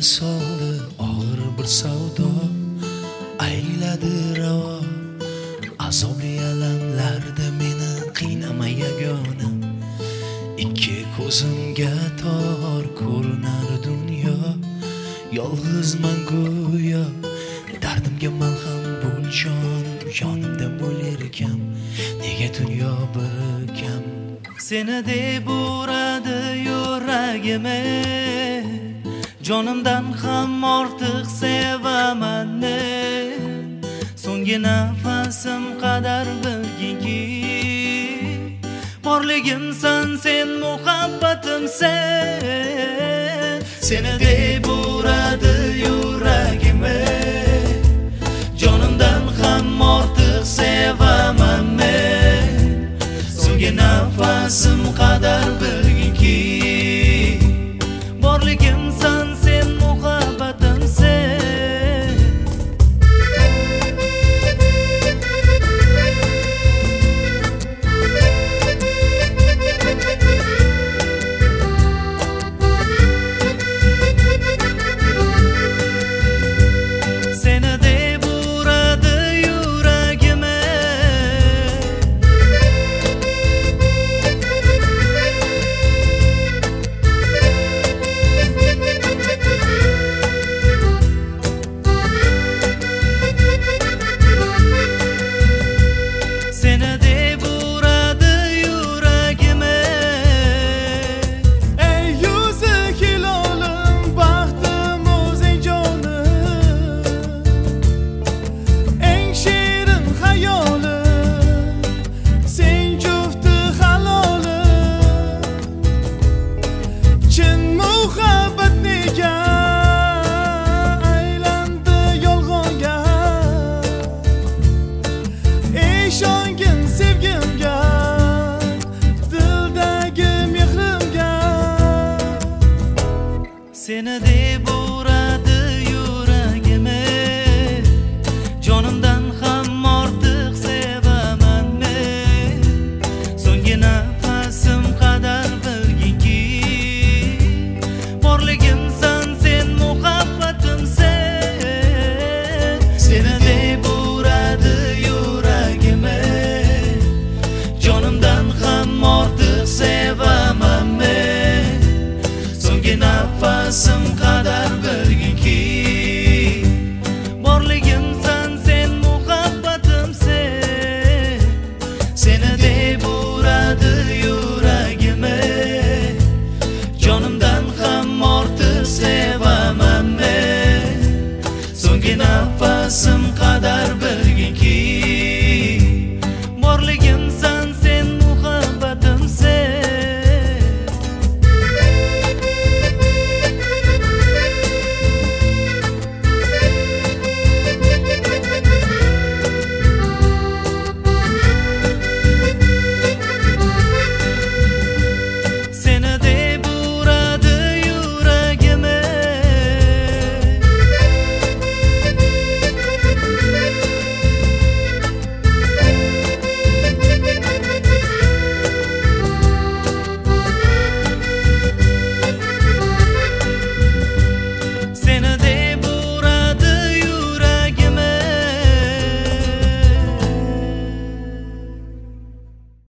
soldi og'ir bir savdo, ayladi ravo azobli alamlarda meni qiynama yagona. Ikki ko'zimga tor ko'rinar dunyo, yolg'izman go'yo dardimga malham bo'l jon, yonimda bo'larkan nega dunyo bir kam. Seni deb uradi yuragimni, jonimdan ham ortiq sevaman men. So'nggi nafasim qadar bilginki, borligimsan sen, muhabbatim sen. Seni deb uradi yuragimni,